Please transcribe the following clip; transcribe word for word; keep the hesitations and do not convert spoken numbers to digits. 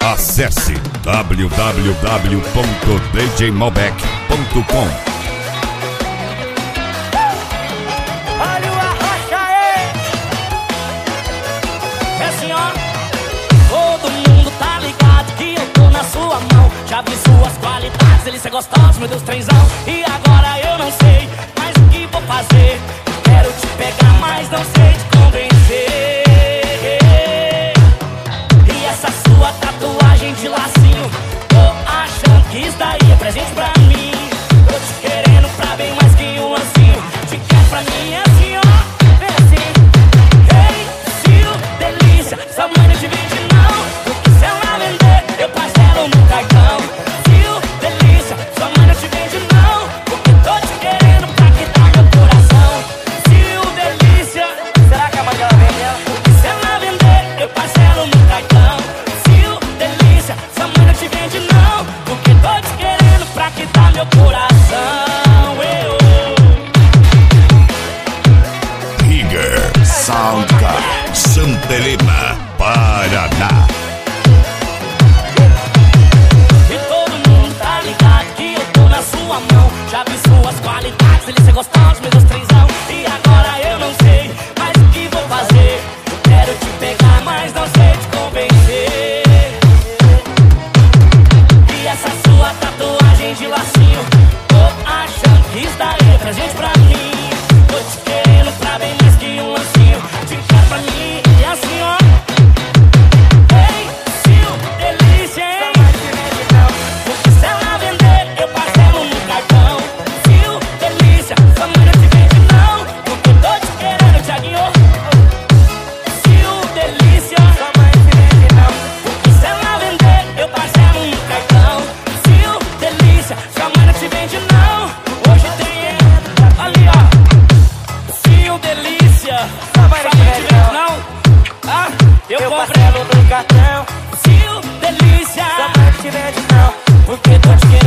Acesse w w w ponto d j malbec ponto com. Olha o arrocha aí. É assim, ó. Todo mundo tá ligado que eu tô na sua mão. Já vi suas qualidades, ele é gostoso, meu Deus, trenzão. E agora eu não sei mais o que vou fazer. Quero te pegar, mas não sei te convencer. E essa sua tatuagem de lacinho, tô achando que isso daí é presente pra mim. Tô te querendo pra bem mais que um lancinho. Te quero pra mim é assim, ó. Vem assim. Ei, Sil, delícia, sua mãe não te vende não. Porque se ela vender, eu parcelo no cartão. Sil, delícia, sua mãe não te vende não. Porque tô te querendo pra quitar meu coração. Sil, delícia, será que a mãe dela vende ela? Porque se ela vender, eu parcelo no cartão. Sil, delícia, sua mãe não te vende não. Porque tô te querendo pra quitar meu coração. Eu. Rigger Soundcar, Santa Helena, Paraná. E todo mundo tá ligado que eu tô na sua mão. Já vi suas qualidades, ele ser gostoso, meu Deus, trenzão. E agora eu não sei mais o que vou fazer. Eu quero te pegar, mas não sei te convencer. E essa sua tatuagem de lacinho, tô achando que isso daí é presente pra mim. Tô te querendo pra bem mais que um lancinho. Te quero pra mim e assim, ó. Ei, Sil, delícia, hein? Porque se ela vender, eu parcelo no cartão. Sil, delícia, sua mãe não te vende não. Porque tô te querendo, Thiaguinho. Sil, delícia, sua mãe não te vende não. Porque se ela vender, eu parcelo no cartão. Sil, delícia, sua mãe não te vende não. Hoje tem ali, ó. Sil, delícia, sua mãe não te vende não. Ah, eu, eu parcelo no cartão. Sil, delícia, sua mãe não te vende não. Porque tô te querendo.